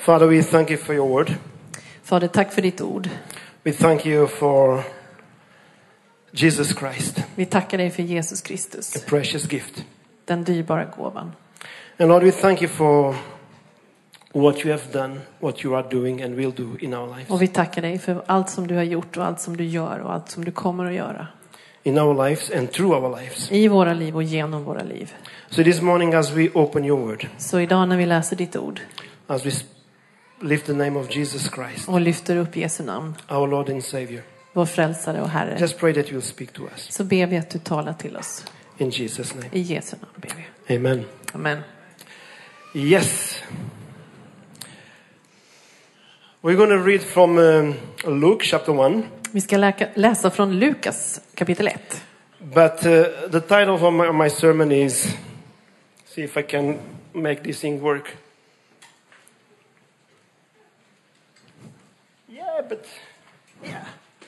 Father, we thank you for your word. Fader, tack för ditt ord. We thank you for Jesus Christ, Vi tackar dig för Jesus Kristus, a precious gift. den dyrbara gåvan. And Lord, we thank you for what you have done, what you are doing and will do in our lives. Och vi tackar dig för allt som du har gjort och allt som du gör och allt som du kommer att göra. In our lives and through our lives. I våra liv och genom våra liv. So this morning as we open your word, Så idag när vi läser ditt ord as we lift the name of Jesus Christ, och lyfter upp Jesu namn, our Lord and Savior, vår frälsare och Herre, just pray that you will speak to us. så ber vi att du talar till oss. In Jesus' name. I Jesu namn ber vi. Amen. Amen. Yes. We're going to read from Luke chapter 1. Vi ska läsa från Lukas kapitel 1. But the title of my sermon is, see if I can make this thing work. Yeah, but yeah.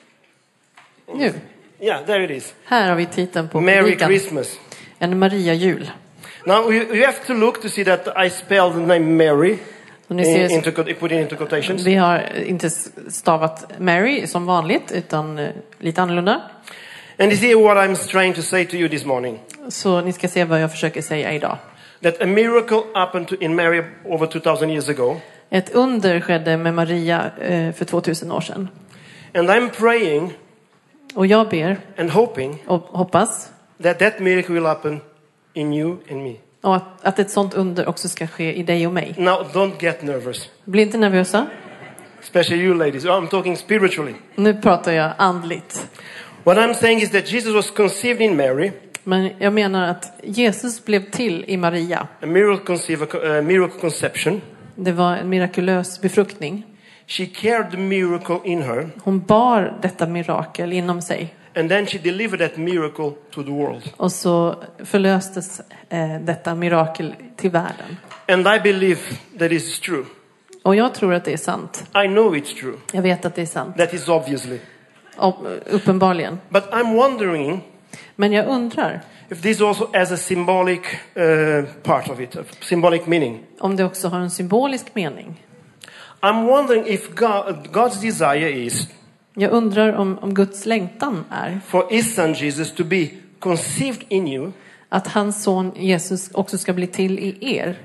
Nu, Yeah, there it is. här har vi titeln på Merry predikan. Christmas. En Maria-jul. Now you have to look to see that I spelled the name Mary. Och ni ser, Put it into quotations. vi har inte stavat Mary som vanligt utan lite annorlunda. And you see what I'm trying to say to you this morning. Så ni ska se vad jag försöker säga idag. That a miracle happened in Mary over 2000 years ago. Ett under skedde med Maria för 2000 år sedan. And I'm praying Och jag ber and hoping och hoppas that miracle will happen in you and me. och att ett sånt under också ska ske i dig och mig. Now don't get nervous. Bli inte nervösa. Especially you ladies. I'm talking spiritually. Nu pratar jag andligt. What I'm saying is that Jesus was conceived in Mary. Men jag menar att Jesus blev till i Maria. A miracle conception. Det var en mirakulös befruktning. She carried the miracle in her. Hon bar detta mirakel inom sig. And then she delivered that miracle to the world. Och så förlöstes detta mirakel till världen. And I believe that is true. Och jag tror att det är sant. I know it's true. Jag vet att det är sant. That is obviously. Uppenbarligen. But I'm wondering Men jag undrar if this also has a symbolic part of it, a symbolic meaning. om det också har en symbolisk mening. I'm wondering if God's desire is Jag undrar om Guds längtan är for his son Jesus to be conceived in you, att hans son Jesus också ska bli till i er,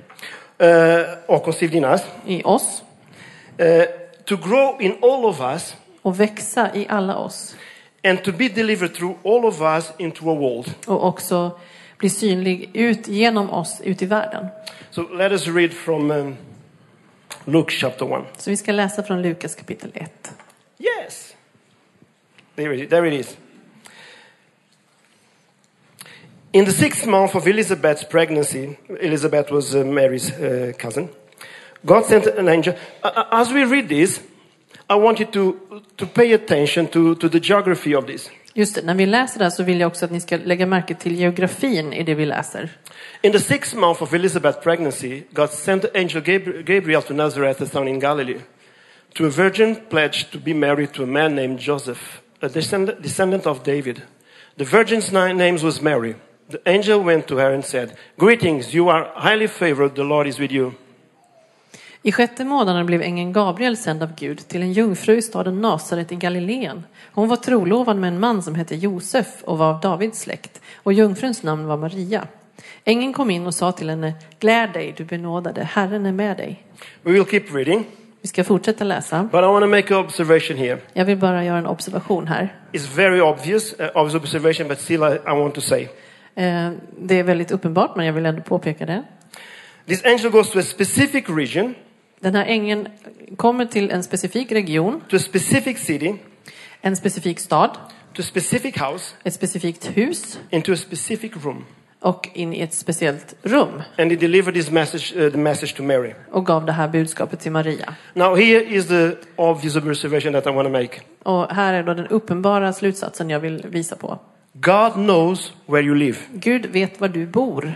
or conceived in us, i oss, to grow in all of us, och växa i alla oss. and to be delivered through all of us into a world. Och också bli synlig ut genom oss ut i världen. So let us read from Luke chapter 1. Så vi ska läsa från Lukas kapitel 1. Yes. There it is. In the 6th month of Elizabeth's pregnancy, Elizabeth was Mary's cousin, God sent an angel. As we read this, I want you to pay attention to the geography of this. Just det, när vi läser det här så vill jag också att ni ska lägga märke till geografin i det vi läser. In the 6th month of Elizabeth's pregnancy, God sent the angel Gabriel to Nazareth, a town in Galilee, to a virgin pledged to be married to a man named Joseph, a descendant of David. The virgin's name was Mary. The angel went to her and said, "Greetings, you are highly favored, the Lord is with you." I 6:e månaden blev ängeln Gabriel sänd av Gud till en jungfru i staden Nasaret i Galileen. Hon var trolovad med en man som hette Josef och var av Davids släkt, och jungfruns namn var Maria. Ängeln kom in och sa till henne: "Gläd dig, du benådade, Herren är med dig." We will keep reading, Vi ska fortsätta läsa. but I want to make an observation here. Jag vill bara göra en observation här. It's very obvious observation, but still I want to say. Det är väldigt uppenbart, men jag vill ändå påpeka det. This angel goes to a specific region, Den här ängeln kommer till en specifik region, to a specific city, en specifik stad, to a specific house, ett specifikt hus into a specific room. och in i ett speciellt rum. And he delivered this message, the message to Mary. Och gav det här budskapet till Maria. Now here is the obvious observation that I want to make. Och här är då den uppenbara slutsatsen jag vill visa på. God knows where you live. Gud vet var du bor.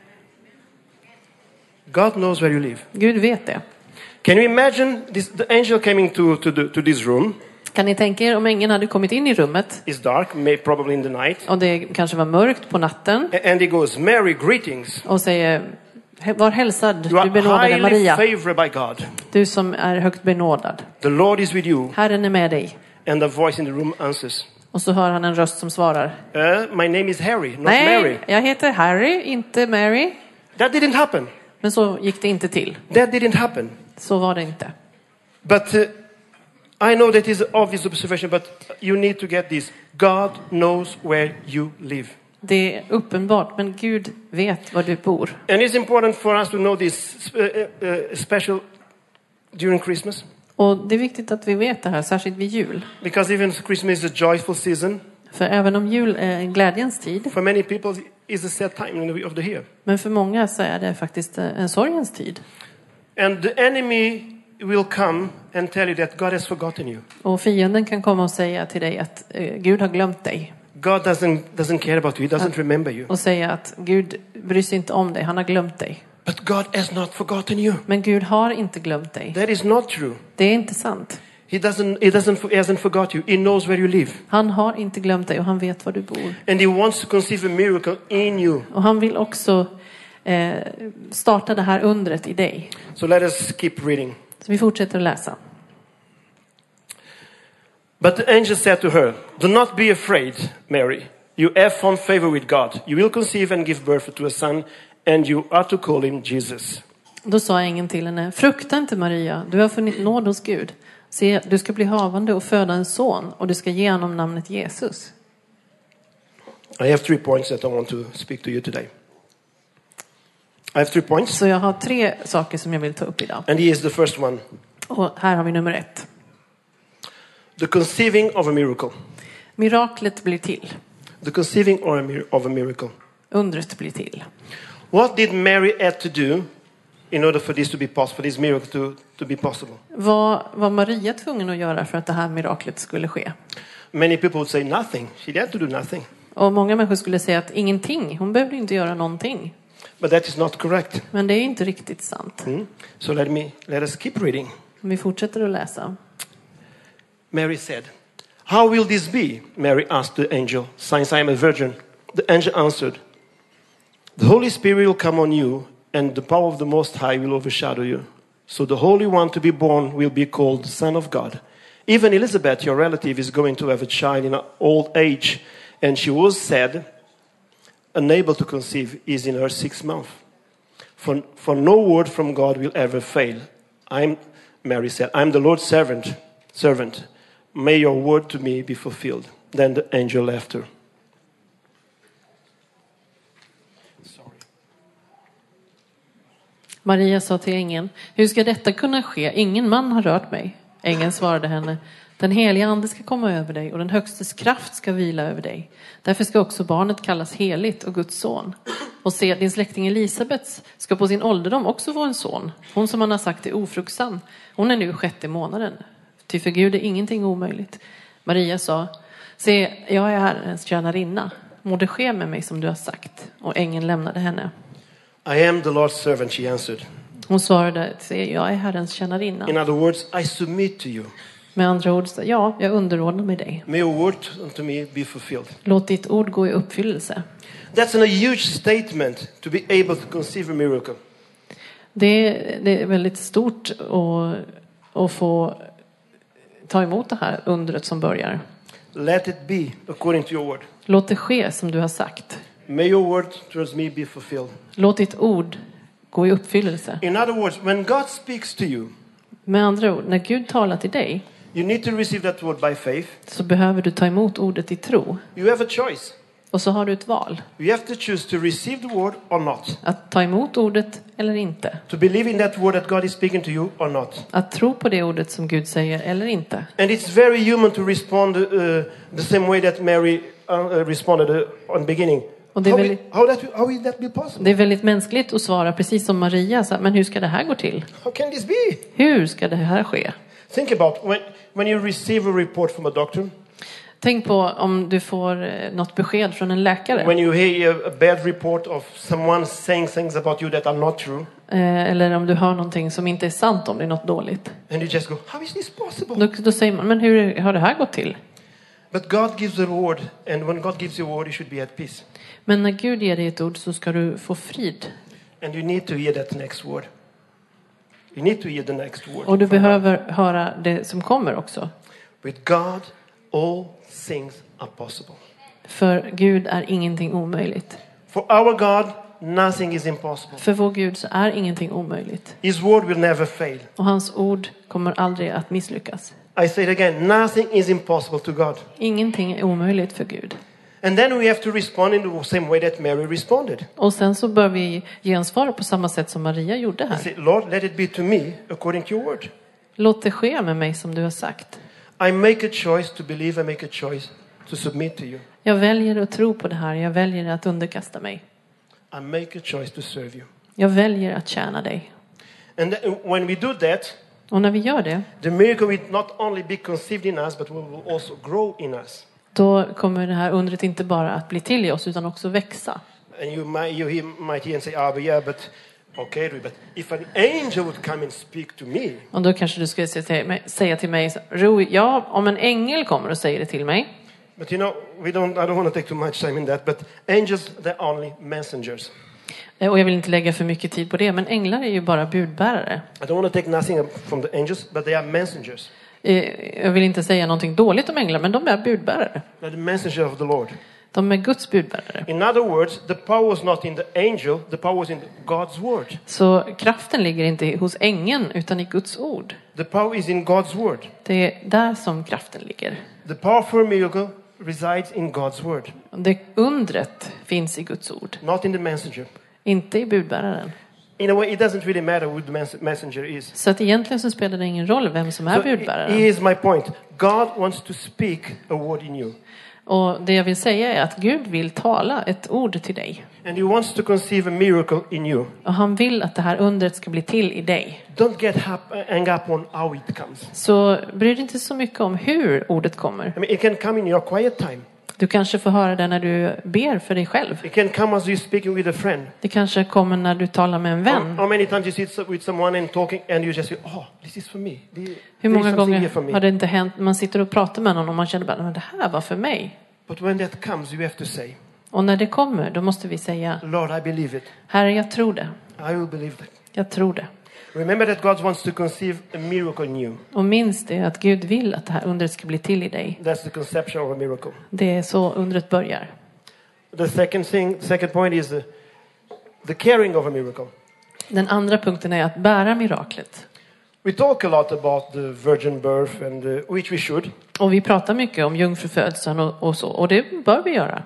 God knows where you live. Gud vet det. Can you imagine the angel coming to this room? Kan ni tänka er om ängeln hade kommit in i rummet It's dark, probably in the night. och det kanske var mörkt på natten And he goes, "Mary, greetings." och säger: Var hälsad, You du benådade are highly Maria, favored by God. du som är högt benådad. The Lord is with you. Herren är med dig. And the voice in the room answers. Och så hör han en röst som svarar. My name is Harry, not Nej, Mary. jag heter Harry, inte Mary. That didn't happen. Men så gick det inte till. That didn't happen. Så var det inte. But I know that is an obvious observation, but you need to get this. God knows where you live. Det är uppenbart, men Gud vet var du bor. And it's important for us to know this, special during Christmas. Och det är viktigt att vi vet det här, särskilt vid jul. Because even Christmas is a joyful season. För även om jul är en glädjens tid, For many people, it's a sad time of the year. men för många så är det faktiskt en sorgens tid. And the enemy will come and tell you that God has forgotten you. Och fienden kan komma och säga till dig att Gud har glömt dig. God doesn't care about you. He doesn't remember you. Och säga att Gud bryr sig inte om dig, han har glömt dig. But God has not forgotten you. Men Gud har inte glömt dig. That is not true. Det är inte sant. He hasn't forgot you. He knows where you live. Han har inte glömt dig och han vet var du bor. And he wants to conceive a miracle in you. Och han vill också starta det här undret i dig. So let us keep reading. Så vi fortsätter att läsa. But the angel said to her, "Do not be afraid, Mary. You have found favor with God. You will conceive and give birth to a son, and you are to call him Jesus." Då sa ängeln till henne, frukta inte Maria, du har funnit nåd hos Gud. Se, du ska bli havande och föda en son, och du ska ge honom namnet Jesus. I have 3 points that I want to speak to you today. I have 3 points. Så jag har 3 saker som jag vill ta upp idag. And here is the first one. Och här har vi nummer 1. The conceiving of a miracle. Miraklet blir till. The conceiving of a miracle. Undret blir till. What did Mary have to do in order for this to be possible, for this miracle to be possible? Vad var Maria tvungen att göra för att det här miraklet skulle ske? Many people would say nothing. She had to do nothing. Och många människor skulle säga att ingenting. Hon behövde inte göra någonting. But that is not correct. Men det är inte riktigt sant. So let us keep reading. Vi fortsätter att läsa. Mary said, "How will this be?" Mary asked the angel, "Since I am a virgin." The angel answered, "The Holy Spirit will come on you, and the power of the Most High will overshadow you. So the Holy One to be born will be called the Son of God. Even Elizabeth, your relative, is going to have a child in old age, and she was said, unable to conceive, is in her 6th month. For no word from God will ever fail. Mary said, I'm the Lord's servant. May your word to me be fulfilled." Then the angel left her. Maria sa till ängeln, hur ska detta kunna ske? Ingen man har rört mig. Ängeln svarade henne, den heliga ande ska komma över dig och den högstes kraft ska vila över dig. Därför ska också barnet kallas heligt och Guds son. Och se, din släkting Elisabet ska på sin ålderdom också få en son. Hon som man har sagt är ofruktsam. Hon är nu 6:e månaden. Ty för Gud är ingenting omöjligt. Maria sa, se, jag är Herrens tjänarinna. Må det ske med mig som du har sagt. Och ängeln lämnade henne. I am the Lord's servant, she answered. Hon svarade, se, jag är Herrens tjänarinna. In other words, I submit to you. Med andra ord, ja, jag underordnar mig dig. May your word unto me be fulfilled. Låt ditt ord gå i uppfyllelse. That's a huge statement to be able to conceive a miracle. Det är väldigt stort att få ta emot det här undret som börjar. Let it be according to your word. Låt det ske som du har sagt. May your word towards me be fulfilled. Låt ditt ord gå i uppfyllelse. In other words, when God speaks to you, Med andra ord, när Gud talar till dig you need to receive that word by faith. så behöver du ta emot ordet i tro. You have a choice. Och så har du ett val. You have to choose to receive the word or not. Att ta emot ordet eller inte. To believe in that word that God is speaking to you or not. Att tro på det ordet som Gud säger eller inte. And it's very human to respond the same way that Mary responded on the beginning. Och det är How will that be possible? Det är väldigt mänskligt att svara precis som Maria sa, men hur ska det här gå till? How can this be? Hur ska det här ske? Think about when you receive a report from a doctor. Tänk på om du får något besked från en läkare. When you hear a bad report of someone saying things about you that are not true. Eller om du hör någonting som inte är sant, om det är något dåligt. And you just go, how is this possible? Då säger man, men hur har det här gått till? But God gives a word, and when God gives you a word, you should be at peace. Men när Gud ger dig ett ord så ska du få frid. And you need to hear that next word. You need to hear the next word. Och du behöver höra det som kommer också. With God, all things are possible. För Gud är ingenting omöjligt. For our God, nothing is impossible. För vår Gud så är ingenting omöjligt. His word will never fail. Och hans ord kommer aldrig att misslyckas. I say it again, nothing is impossible to God. Ingenting är omöjligt för Gud. And then we have to respond in the same way that Mary responded. Och sen så bör vi gensvara på samma sätt som Maria gjorde I här. say, Lord, let it be to me according to your word. Låt det ske med mig som du har sagt. I make a choice to believe, I make a choice to submit to you. Jag väljer att tro på det här. Jag väljer att underkasta mig. I make a choice to serve you. Jag väljer att tjäna dig. And when we do that, Och när vi gör det, the miracle will not only be conceived in us, but will also grow in us. då kommer det här undret inte bara att bli till i oss utan också växa. And you might hear and say, but yeah, but okay, but if an angel would come and speak to me. Och då kanske du skulle säga till mig, Rui, ja, om en ängel kommer och säger det till mig. But you know, I don't want to take too much time in that, but angels, they're only messengers. Och jag vill inte lägga för mycket tid på det, men änglar är ju bara budbärare. I don't want to take nothing from the angels, but they are messengers. Jag vill inte säga någonting dåligt om änglar, men de är budbärare. They're the messenger of the Lord. De är Guds budbärare. In other words, the power was not in the angel, the power was in God's word. Så kraften ligger inte hos ängeln utan i Guds ord. The power is in God's word. Det är där som kraften ligger. The power for a miracle resides in God's word. Det undret finns i Guds ord. Not in the messenger. Inte i budbäraren. In a way, it doesn't really matter who the messenger is. Så att egentligen så spelar det ingen roll vem som är budbäraren. Here's my point. God wants to speak a word in you. Och det jag vill säga är att Gud vill tala ett ord till dig. And he wants to conceive a miracle in you. Och han vill att det här undret ska bli till i dig. Don't get hung up on how it comes. Så bry dig inte så mycket om hur ordet kommer. I mean, it can come in your quiet time. Du kanske får höra det när du ber för dig själv. It can come as you're speaking with a friend. Det kanske kommer när du talar med en vän. How many times you sit with someone and talking and you just say, this is for me. Hur många gånger har det inte hänt? Man sitter och pratar med någon och man känner bara, men det här var för mig. But when that comes, you have to say, och när det kommer, då måste vi säga, Lord, I believe it. Herre, jag tror det. I will believe that. Jag tror det. Remember that God wants to conceive a miracle in you. Och minns det att Gud vill att det här undret ska bli till i dig. That's the conception of a miracle. Det är så undret börjar. The second point is the carrying of a miracle. Den andra punkten är att bära miraklet. We talk a lot about the virgin birth, and which we should. Och vi pratar mycket om jungfrufödseln och så. Och det bör vi göra.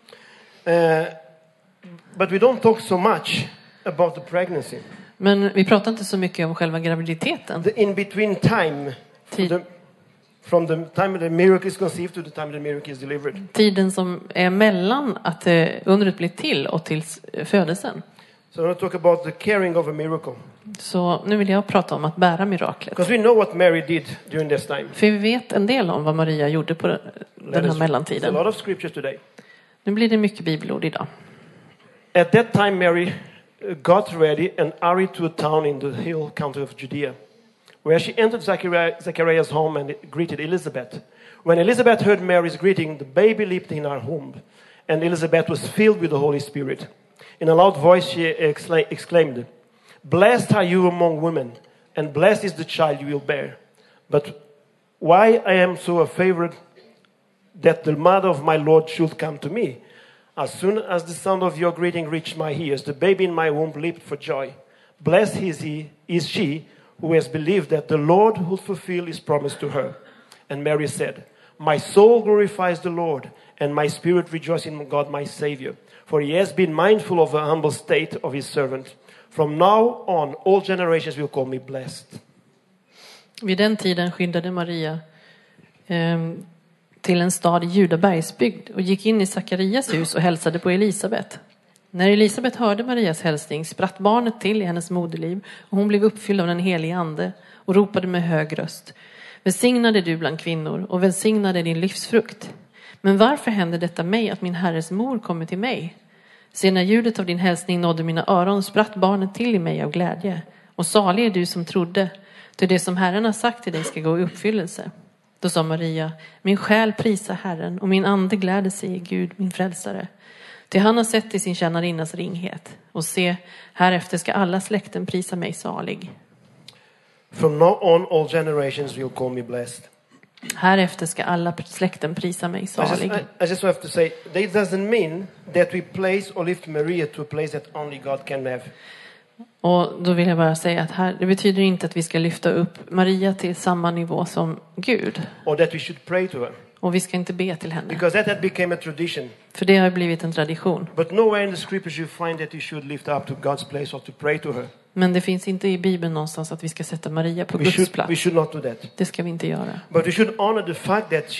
But we don't talk so much about the pregnancy. Men vi pratar inte så mycket om själva graviditeten. The in-between time from the time the miracle is conceived to the time the miracle is delivered. Tiden som är mellan att undret blir till och till födelsen. So I want to talk about the carrying of a miracle. Så nu vill jag prata om att bära miraklet. Because we know what Mary did during this time. För vi vet en del om vad Maria gjorde på den här mellantiden. A lot of scriptures today. Nu blir det mycket bibelord idag. At that time Mary got ready and hurried to a town in the hill country of Judea, where she entered Zachariah's home and greeted Elizabeth. When Elizabeth heard Mary's greeting, the baby leaped in her womb, and Elizabeth was filled with the Holy Spirit. In a loud voice she exclaimed, "Blessed are you among women, and blessed is the child you will bear. But why I am so favored that the mother of my Lord should come to me? As soon as the sound of your greeting reached my ears, the baby in my womb leaped for joy. Blessed is she who has believed that the Lord will fulfill his promise to her." And Mary said, "My soul glorifies the Lord, and my spirit rejoices in God my Savior. For he has been mindful of the humble state of his servant. From now on, all generations will call me blessed." Vid den tiden skyndade Maria till en stad i Judabergsbygd och gick in i Sakarias hus och hälsade på Elisabet. När Elisabet hörde Marias hälsning spratt barnet till i hennes moderliv och hon blev uppfylld av den helige ande och ropade med hög röst: "Välsignade du bland kvinnor och välsignade din livsfrukt. Men varför händer detta mig att min herres mor kommer till mig? Se, när ljudet av din hälsning nådde mina öron spratt barnet till i mig av glädje. Och salig är du som trodde, till det som Herren har sagt till dig ska gå i uppfyllelse." Då sa Maria: "Min själ prisar Herren och min ande gläder sig i Gud, min frälsare. Till han har sett i sin tjänarinnas ringhet. Och se, härefter ska alla släkten prisa mig salig. From now on, all generations will call me blessed. Härefter ska alla släkten prisa mig salig. I just have to say, that doesn't mean that we place or lift Maria to a place that only God can have. Och då vill jag bara säga att det betyder inte att vi ska lyfta upp Maria till samma nivå som Gud. Or that we should pray to her. Och vi ska inte be till henne. Because that became a tradition. För det har blivit en tradition. But nowhere in the scriptures you find that you should lift up to God's place or to pray to her. Men det finns inte i Bibeln någonstans att vi ska sätta Maria på Guds plats. We should not do that. Det ska vi inte göra. But we should honor the fact that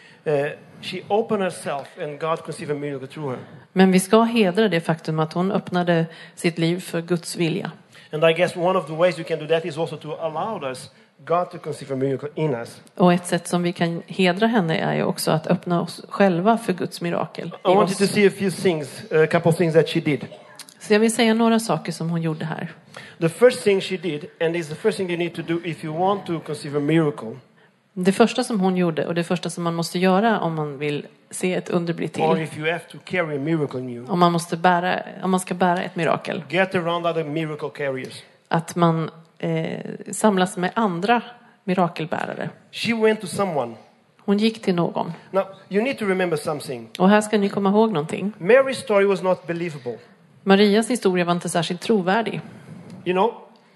she opened herself and God conceived a miracle through her. Men vi ska hedra det faktum att hon öppnade sitt liv för Guds vilja. And I guess one of the ways we can do that is also to allow us God to conceive a miracle in us. Och ett sätt som vi kan hedra henne är ju också att öppna oss själva för Guds mirakel. I want you to see a few things, a couple of things that she did. Så jag vill säga några saker som hon gjorde här. The first thing she did, and is the first thing you need to do if you want to conceive a miracle. Det första som hon gjorde och det första som man måste göra om man vill se ett under bli Or till. if you have to carry a miracle in you. Om man ska bära ett mirakel. Get around other miracle carriers. Att man samlas med andra mirakelbärare. She went to someone. Hon gick till någon. Now, you need to remember something. Och här ska ni komma ihåg någonting. Mary's story was not believable. Marias historia var inte särskilt trovärdig. You know,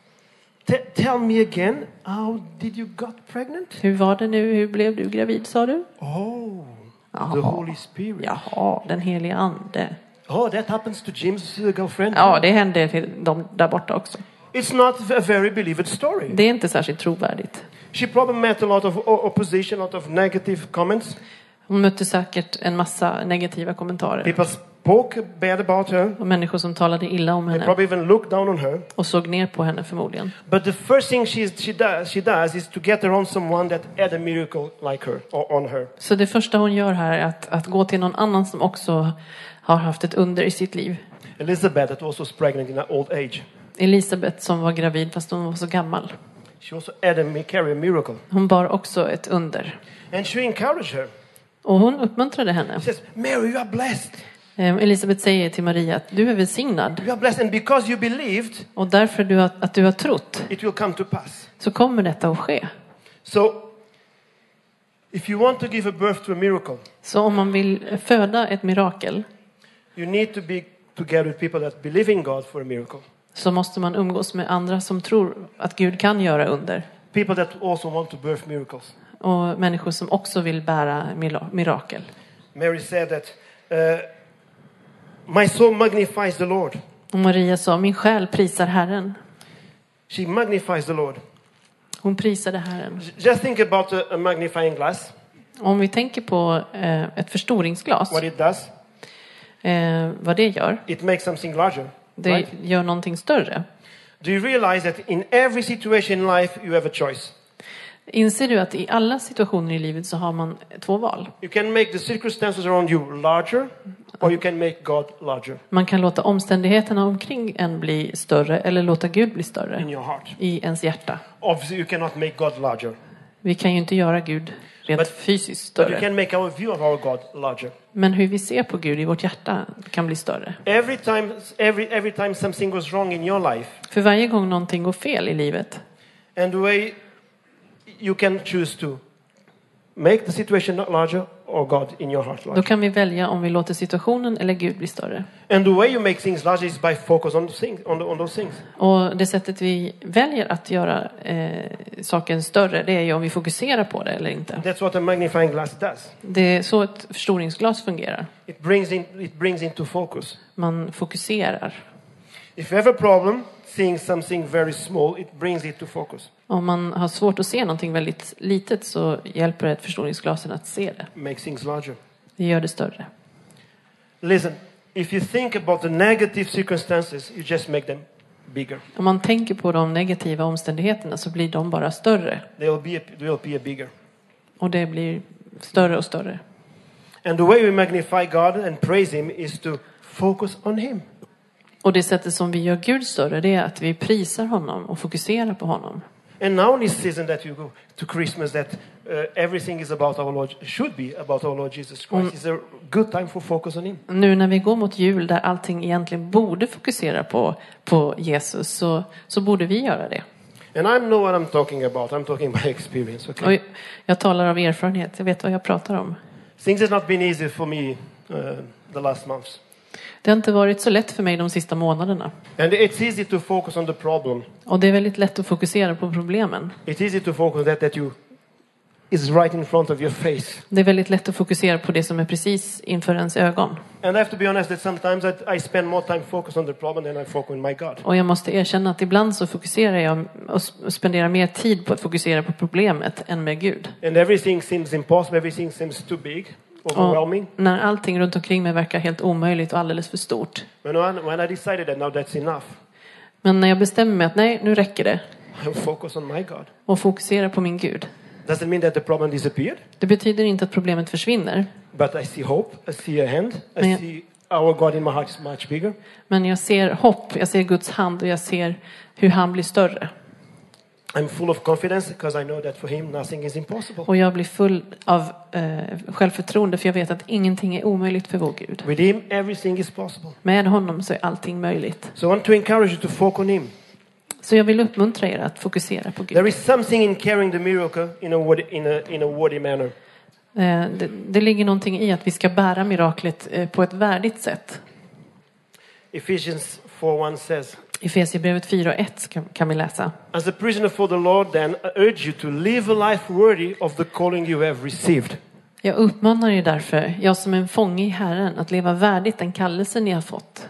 tell me again, how did you got pregnant? Hur var det nu? Hur blev du gravid, sa du? Oh, Jaha. the Holy Spirit. Jaha, den heliga ande. Oh, that happens to Jim's girlfriend. Ja, det hände till dem där borta också. It's not a very believed story. Det är inte särskilt trovärdigt. She probably met a lot of opposition, a lot of negative comments. Hon mötte säkert en massa negativa kommentarer. People spoke bad about her. Och människor som talade illa om They henne. probably even looked down on her. Och såg ner på henne förmodligen. But the first thing she does is to get around someone that had a miracle like her or on her. Så det första hon gör här är att gå till någon annan som också har haft ett under i sitt liv. Elizabeth, that also was pregnant in her old age. Elisabeth som var gravid fast hon var så gammal. She also had carry a miracle. Hon bar också ett under. And she encouraged her. Och hon uppmuntrade henne. She says, Mary, you are blessed. Elisabeth säger till Maria att du är välsignad. You are blessed, and because you believed, Och därför att du har trott it will come to pass. så kommer detta att ske. So, if you want to give a birth to a miracle, Så om man vill föda ett mirakel you need to be together with people that believe in God for a miracle. så måste man umgås med andra som tror att Gud kan göra under. People that also want to birth miracles. Och människor som också vill bära mirakel. Mary said that, my soul magnifies the Lord. Och Maria sa, min själ prisar Herren. She magnifies the Lord. Hon prisade Herren. Just think about a magnifying glass. Om vi tänker på ett förstoringsglas. What it does. Vad det gör. It makes something larger. Det Right? gör någonting större. Do you realize that in every situation in life you have a choice? Inser du att i alla situationer i livet så har man två val? You can make the circumstances around you larger, or you can make God larger Man kan låta omständigheterna omkring en bli större eller låta Gud bli större in your heart. i ens hjärta. Obviously, you cannot make God larger, Vi kan ju inte göra Gud rent fysiskt but you större. can make our view of our God larger. Men hur vi ser på Gud i vårt hjärta kan bli större. Every time something goes wrong in your life, För varje gång någonting går fel i livet and the way you can choose to make the situation not larger or God in your heart då larger. kan vi välja om vi låter situationen eller Gud bli större. And the way you make things larger is by focus on those things. Och det sättet vi väljer att göra saken större, det är ju om vi fokuserar på det eller inte. That's what a magnifying glass does. Det är så ett förstoringsglas fungerar. It brings into focus. Man fokuserar. If you have a problem seeing something very small, it brings it to focus. Om man har svårt att se någonting väldigt litet så hjälper ett förstoringsglas att se det. Make things larger. Det gör det större. Listen, if you think about the negative circumstances, you just make them bigger. Om man tänker på de negativa omständigheterna så blir de bara större. They will be bigger. Och det blir större och större. And the way we magnify God and praise Him is to focus on Him. Och det sättet som vi gör Gud större, det är att vi prisar honom och fokuserar på honom. And now in this season that you go to Christmas, that everything is about our Lord, should be about our Lord Jesus Christ. It's a good time for focus on him. Nu när vi går mot jul där allting egentligen borde fokusera på Jesus, så borde vi göra det. And I know what I'm talking about. I'm talking by experience. Okay. Och jag talar av erfarenhet. Jag vet vad jag pratar om. Things has not been easy for me the last months. Det har inte varit så lätt för mig de sista månaderna. And it's easy to focus on the problem. Och det är väldigt lätt att fokusera på problemen. It's easy to focus on that you is right in front of your face. Det är väldigt lätt att fokusera på det som är precis inför ens ögon. And I have to be honest that sometimes I spend more time focused on the problem than I focus on my God. Och jag måste erkänna att ibland så fokuserar jag och spenderar mer tid på att fokusera på problemet än med Gud. And everything seems impossible, everything seems too big, overwhelming. Och när allting runt omkring mig verkar helt omöjligt och alldeles för stort. But when I decided that now that's enough, Men när jag bestämmer mig att nej, nu räcker det. I focus on my God. Och fokuserar på min Gud. Doesn't mean that the problem disappeared. Det betyder inte att problemet försvinner. But I see hope, I see a hand, I see our God in my heart is much bigger. Men jag ser hopp, jag ser Guds hand och jag ser hur han blir större. I'm full of confidence because I know that for him nothing is impossible. Och jag blir full av självförtroende för jag vet att ingenting är omöjligt för vår Gud. With him everything is possible. Med honom så är allting möjligt. So I want to encourage you to focus on him. Så jag vill uppmuntra er att fokusera på Gud. There is something in carrying the miracle in a worthy manner. Det ligger någonting i att vi ska bära miraklet på ett värdigt sätt. Ephesians 4:1 says, Efesierbrevet 4:1 kan vi läsa. as a prisoner for the Lord then, I urge you to live a life worthy of the calling you have received. Jag uppmanar er därför, jag som en fånge i Herren, att leva värdigt den kallelse ni har fått.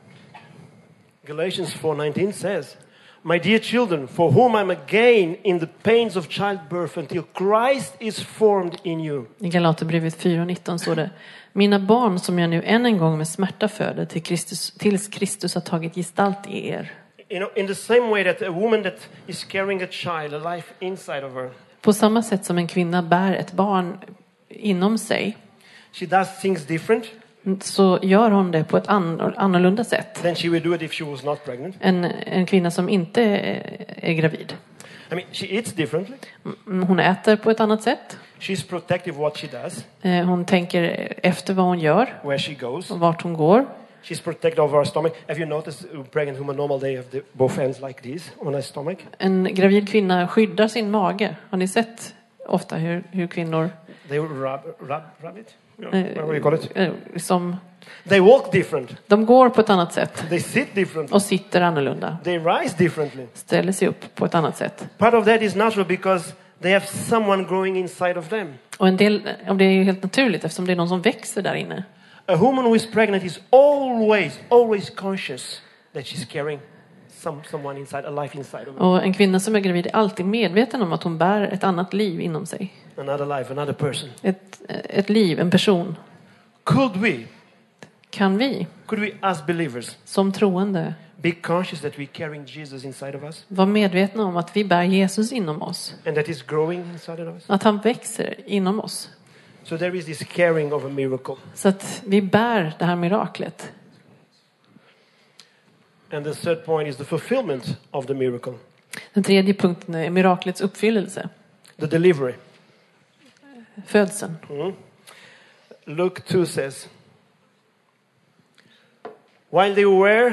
Galatians 4:19 says, my dear children, for whom I'm again in the pains of childbirth until Christ is formed in you. I Galaterbrevet 4:19 står det: mina barn som jag nu än en gång med smärta föder tills Kristus har tagit gestalt i er. In the same way that a woman that is carrying a child, a life inside of her, På samma sätt som en kvinna bär ett barn inom sig, she does things different så gör hon det på ett annorlunda sätt than she would do it if she was not pregnant. än en kvinna som inte är gravid. I mean, she eats differently. Hon äter på ett annat sätt. She's protective what she does, Hon tänker efter vad hon gör where she goes. och vart hon går. She's protective of her stomach. Have you noticed a pregnant woman normal they have both hands like this on her stomach? En gravid kvinna skyddar sin mage. Har ni sett ofta hur kvinnor They rub it. What do you call it? som They walk different. de går på ett annat sätt They sit differently. och sitter annorlunda. They rise differently. Ställer sig upp på ett annat sätt. Part of that is natural because they have someone growing inside of them. Och en del av det är ju helt naturligt eftersom det är någon som växer där inne. A woman who is pregnant is always conscious that she's carrying someone inside, a life inside of her. Och en kvinna som är gravid är alltid medveten om att hon bär ett annat liv inom sig. Another life, another person. Ett liv, en person. Could we as believers som troende be conscious that we're carrying Jesus inside of us? vara medvetna om att vi bär Jesus inom oss. And that is growing inside of us? Att han växer inom oss. So there is this carrying of a miracle. Så att vi bär det här miraklet. And the third point is the fulfillment of the miracle. Den tredje punkten är miraklets uppfyllelse. The delivery. Födseln. Luke 2 says, while they were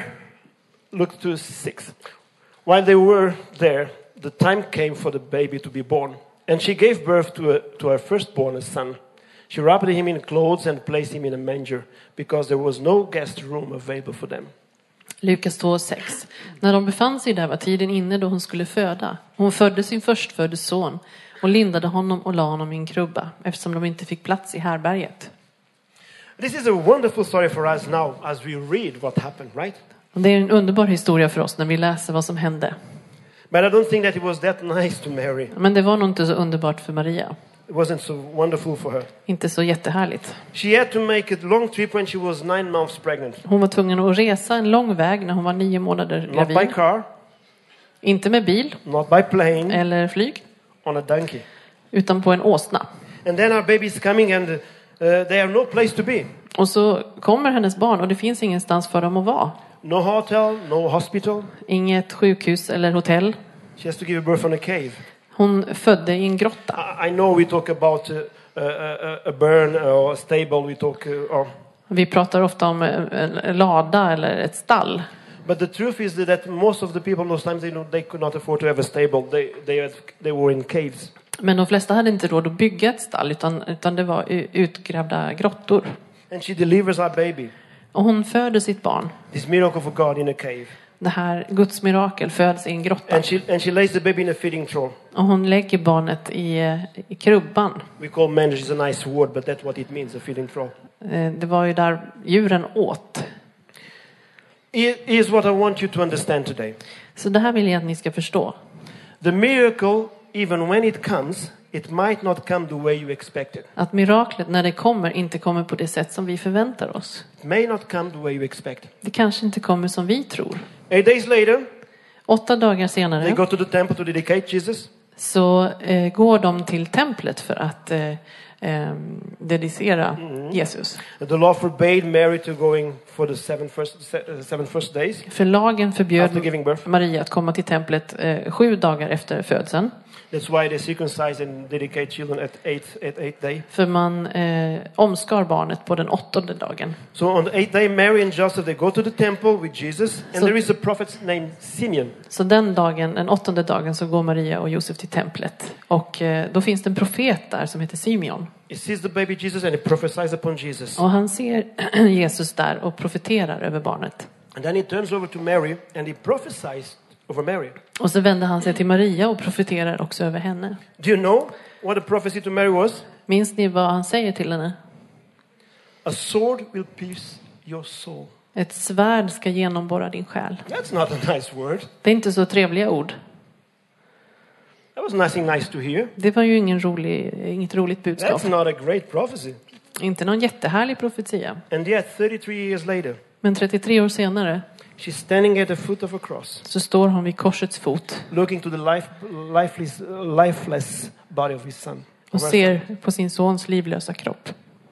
there, the time came for the baby to be born. And she gave birth to her firstborn, a son. She wrapped him in clothes and placed him in a manger because there was no guest room available for them. Lukas 2:6. När de befann sig där var tiden inne då hon skulle föda. Hon födde sin förstfödde son och lindade honom och la honom i en krubba eftersom de inte fick plats i härberget. This is a wonderful story for us now as we read what happened, right? Och det är en underbar historia för oss när vi läser vad som hände. But I don't think that it was that nice to Mary. Men det var nog inte så underbart för Maria. It wasn't so wonderful for her. Inte så jättehärligt. She had to make a long trip when she was 9 months pregnant. Hon var tvungen att resa en lång väg när hon var 9 månader gravid. Not by car. Inte med bil. Not by plane. Eller flyg. On a donkey. Utan på en åsna. And then our baby's coming and they have no place to be. Och så kommer hennes barn och det finns ingenstans för dem att vara. No hotel, no hospital. Inget sjukhus eller hotell. She has to give birth on a cave. Hon födde i en grotta. I know we talk about a barn or a stable. We talk. Vi pratar ofta om en lada eller ett stall. But the truth is that most of the people those times they could not afford to have a stable. They were in caves. Men de flesta hade inte råd att bygga ett stall utan det var utgrävda grottor. And she delivers her baby. Och hon föder sitt barn. This miracle for God in a cave. Det här Guds mirakel föds i en grotta. And she lays the baby in a feeding trough. Och hon lägger barnet i krubban. We call manger is a nice word, but that's what it means, a feeding trough. Det var ju där djuren åt. Here's what I want you to understand today. Så det här vill jag att ni ska förstå. The miracle, even when it comes, it might not come the way you expected. Att miraklet när det kommer inte kommer på det sätt som vi förväntar oss. It may not come the way you expect. Det kanske inte kommer som vi tror. 8 days later, 8 dagar they senare go to the temple to dedicate Jesus. så går de till templet för att dedicera Jesus. The law forbade Mary to going for the seven first days För lagen after förbjöd giving birth. Maria att komma till templet 7 dagar efter födseln. That's why they circumcise and dedicate children at eighth day. För man omskar barnet på den 8:e dagen. So on the 8th day, Mary and Joseph, they go to the temple with Jesus. And there is a prophet named Simeon. Så den dagen, den 8:e dagen, så går Maria och Josef till templet. Och då finns det en profet där som heter Simeon. He sees the baby Jesus and he prophesies upon Jesus. Och han ser Jesus där och profeterar över barnet. And then he turns over to Mary and he prophesies over Mary. Och så vänder han sig till Maria och profeterar också över henne. Do you know what the prophecy to Mary was? Minns ni vad han säger till henne? A sword will pierce your soul. Ett svärd ska genomborra din själ. That's not a nice word. Det är inte så trevliga ord. That was nothing nice to hear. Det var ju inget roligt budskap. That's not a great prophecy. Inte någon jättehärlig profetia. And yet, 33 years later, Men 33 år senare she's standing at the foot of a cross, så står hon vid korsets fot looking to the lifeless body of his son, och ser på sin sons livlösa kropp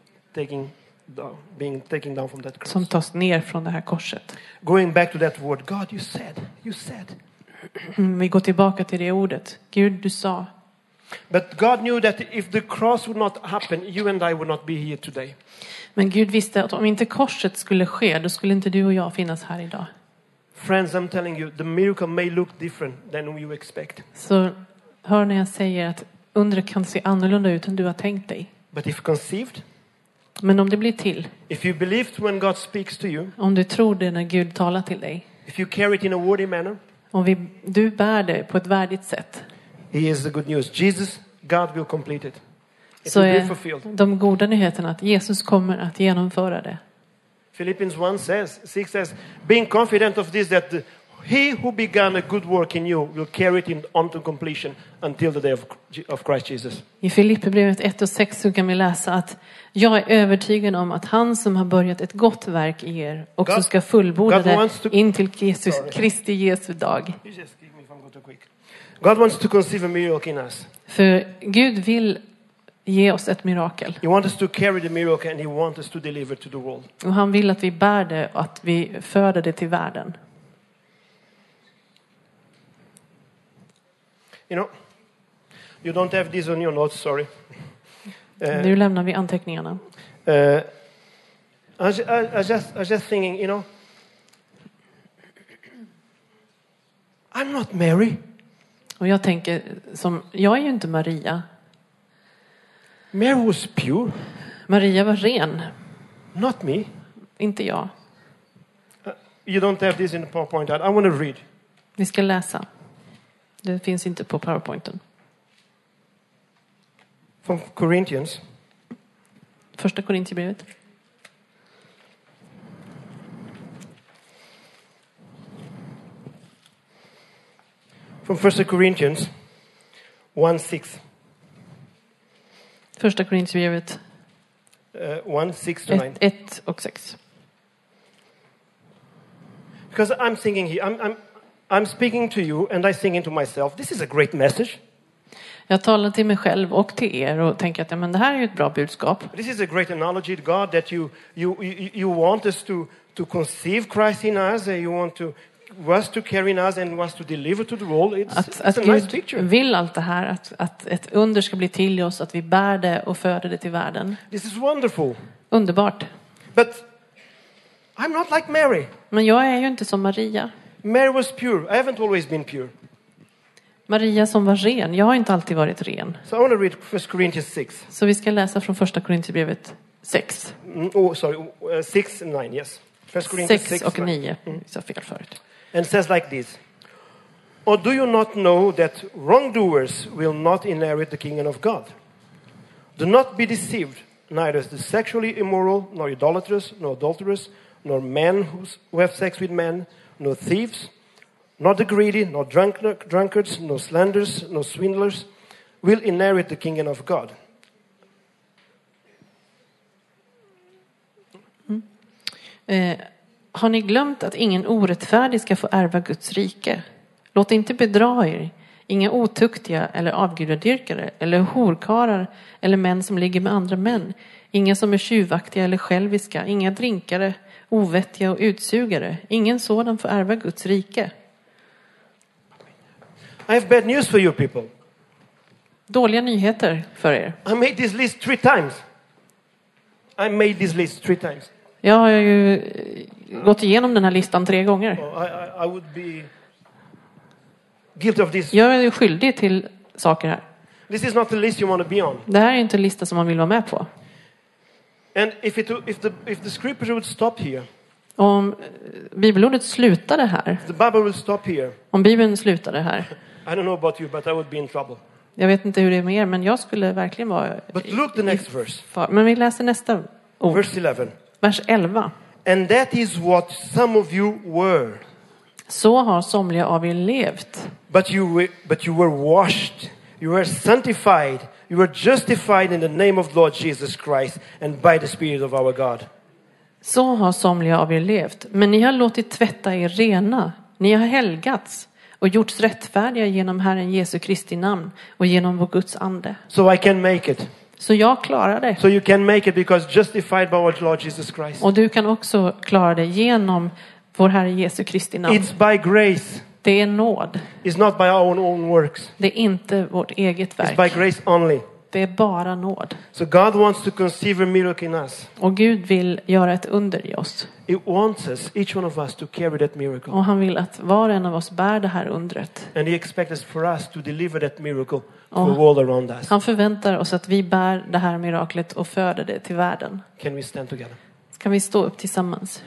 being taken down from that cross. som tas ner från det här korset. Going back to that word, God, you said. Vi går tillbaka till det ordet. Gud, du sa. But God knew that if the cross would not happen, you and I would not be here today. Men Gud visste att om inte korset skulle ske, då skulle inte du och jag finnas här idag. Friends, I'm telling you, the miracle may look different than you expect. Så hör när jag säger att undret kan se annorlunda ut än du har tänkt dig. But if conceived, Men om det blir till, if you believe when God speaks to you, om du tror det när Gud talar till dig, if you carry it in a worthy manner, om du bär det på ett värdigt sätt, here's the good news. Jesus, God will complete it. It så will be är fulfilled. de goda nyheterna att Jesus kommer att genomföra det. Philippians 6 says, being confident of this, that he who began a good work in you will carry it on to completion until the day of Christ Jesus. I Filipperbrevet 1:6 så kan vi läsa att jag är övertygad om att han som har börjat ett gott verk i er också ska fullborda det in till Kristi Jesu dag. God wants to conceive a miracle in us. För Gud vill ge oss ett mirakel. He wants us to carry the miracle and he wants us to deliver to the world. Och han vill att vi bär det och att vi föder det till världen. You know, you don't have this on your notes, sorry. Nu lämnar vi anteckningarna. I just thinking, you know, I'm not Mary. Och jag tänker, jag är ju inte Maria. Mary was pure. Maria var ren. Not me. Inte jag. You don't have this in the PowerPoint. I want to read. Vi ska läsa. Det finns inte på PowerPointen. From Corinthians. Första Korintierbrevet. From 1 Corinthians 1:6. Första Korintierbrevet 1:6-9. 1 och 6. Because I'm thinking here, I'm speaking to you and I'm thinking to myself, this is a great message. Jag talar till mig själv och till er och tänker att men det här är ju ett bra budskap. This is a great analogy to God that you want us to conceive Christ in us. You want to was to carry in us and was to deliver to the world, Att it's a nice Gud picture. vill allt det här, att ett under ska bli till oss, att vi bär det och föder det till världen. This is wonderful. Underbart. But I'm not like Mary. Men jag är ju inte som Maria. Mary was pure. I haven't always been pure. Maria som var ren. Jag har inte alltid varit ren. So I want to read 1 Corinthians 6. Så vi ska läsa från första Korintierbrevet 6. 6 and 9, yes. 1 Corinthians 6 och 9. Jag sa fel förut. And says like this. Or do you not know that wrongdoers will not inherit the kingdom of God? Do not be deceived. Neither the sexually immoral, nor idolaters, nor adulterers, nor men who have sex with men, nor thieves, nor the greedy, nor drunkards, nor slanderers, nor swindlers will inherit the kingdom of God. Har ni glömt att ingen orättfärdig ska få ärva Guds rike? Låt inte bedra er. Inga otuktiga eller avgudadyrkare eller horkarar eller män som ligger med andra män. Inga som är tjuvaktiga eller själviska. Inga drinkare, ovettiga och utsugare. Ingen sådan får ärva Guds rike. I have bad news for you people. Dåliga nyheter för er. I made this list 3 times. I made this list 3 times. Jag har ju gått igenom den här listan 3 gånger. I would be guilty of this. Jag är ju skyldig till saker här. This is not the list you want to be on. Det här är inte en lista som man vill vara med på. And if the scripture would stop here, Om bibelordet slutade här, the Bible will stop here. om Bibeln slutade här, I don't know about you, but I would be in trouble. jag vet inte hur det är med er, men jag skulle verkligen vara But look the next verse. Men vi läser nästa ord. Verse 11. Vers 11. And that is what some of you were. Så har somliga av er levt. But you were washed. You were sanctified. You were justified in the name of Lord Jesus Christ and by the Spirit of our God. Så har somliga av er levt. Men ni har låtit tvätta er rena. Ni har helgats och gjorts rättfärdiga genom Herren Jesu Kristi namn och genom vår Guds ande. So I can make it. Så jag klarar det. So you can make it because justified by our Lord Jesus Christ. Och du kan också klara det genom vår Herre Jesu Kristi namn. It's by grace. Det är nåd. It's not by our own works. Det är inte vårt eget It's by verk. grace only. Det är bara nåd. So God wants to conceive a miracle in us. Och Gud vill göra ett under i oss. He wants us, each one of us, to carry that miracle. Och han vill att var och en av oss bär det här undret. And he expects us for us to deliver that miracle to the world around us. Han förväntar oss att vi bär det här miraklet och föder det till världen. Can we stand together? Kan vi stå upp tillsammans?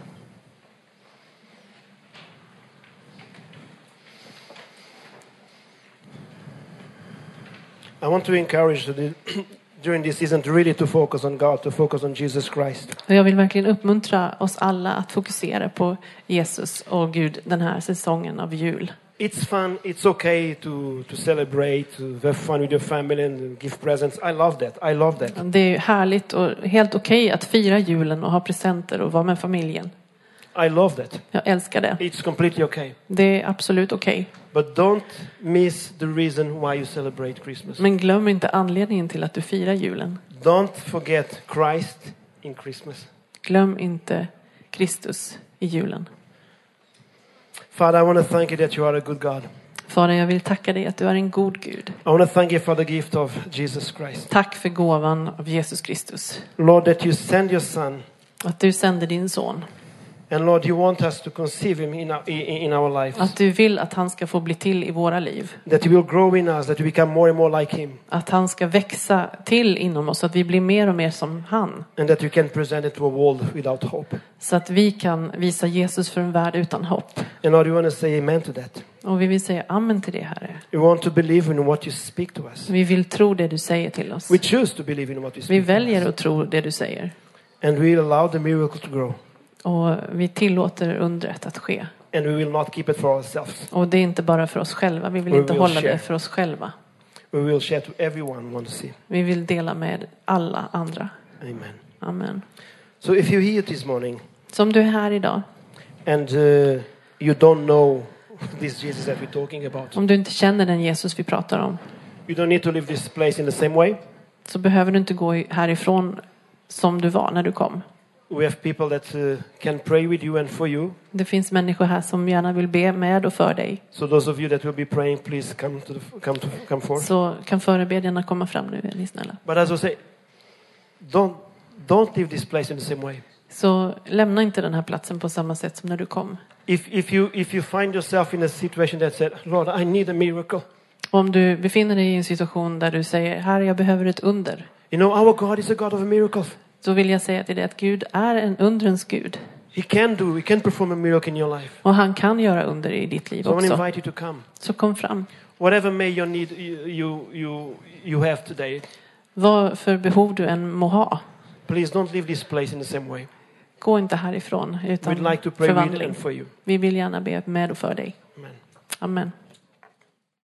I want to encourage during this season to really to focus on God, to focus on Jesus Christ. Och jag vill verkligen uppmuntra oss alla att fokusera på Jesus och Gud den här säsongen av jul. It's fun, it's okay to celebrate, to have fun with your family and give presents. I love that. I love that. Det är härligt och helt okej att fira julen och ha presenter och vara med familjen. I love that. Jag älskar det. It's completely okay. Det är absolut okej. But don't miss the reason why you celebrate Christmas. Men glöm inte anledningen till att du firar julen. Don't forget Christ in Christmas. Glöm inte Kristus i julen. Father, I want to thank you that you are a good God. Fader, jag vill tacka dig att du är en god Gud. I want to thank you for the gift of Jesus Christ. Tack för gåvan av Jesus Kristus. Lord, that you send your son. Att du sände din son. And Lord, you want us to conceive him in our lives. Att du vill att han ska få bli till i våra liv. That he will grow in us, that we become more and more like him. Att han ska växa till inom oss, att vi blir mer och mer som han. And that we can present it to a world without hope. Så att vi kan visa Jesus för en värld utan hopp. And Lord, we want to say amen to that. Och vi vill säga amen till det, Herre. We want to believe in what you speak to us. Vi vill tro det du säger till oss. We choose to believe in what you Vi speak to väljer us. att tro det du säger. And we will allow the miracle to grow. Och vi tillåter undret att ske. And we will not keep it for ourselves. Och det är inte bara för oss själva. Vi vill We inte will hålla share. det för oss själva. We will share to everyone who wants to see. Vi vill dela med alla andra. Amen. Amen. So if you're here this morning Som du är här idag. and you don't know this Jesus that we're talking about, Om du inte känner den Jesus vi pratar om. you don't need to leave this place in the same way. Så behöver du inte gå härifrån som du var när du kom. We have people that can pray with you and for you. Det finns människor här som gärna vill be med och för dig. So those of you that will be praying, please come forth. Så kan förebedjarna komma fram nu, är ni snälla. But as I say, don't leave this place in the same way. Så lämna inte den här platsen på samma sätt som när du kom. If you find yourself in a situation that said, Lord, I need a miracle. Om du befinner dig i en situation där du säger, Herre, jag behöver ett under. You know, our God is a God of miracles. Så vill jag säga till dig att Gud är en undrens Gud. He can perform a miracle in your life. Och han kan göra under i ditt liv So I också. invite you to come. Så kom fram. Whatever may your need you have today. Vad för behov du än må ha. Please don't leave this place in the same way. Gå inte härifrån utan We'd like to pray with förvandling. and for you. Vi vill gärna be med och för dig. Amen. Amen.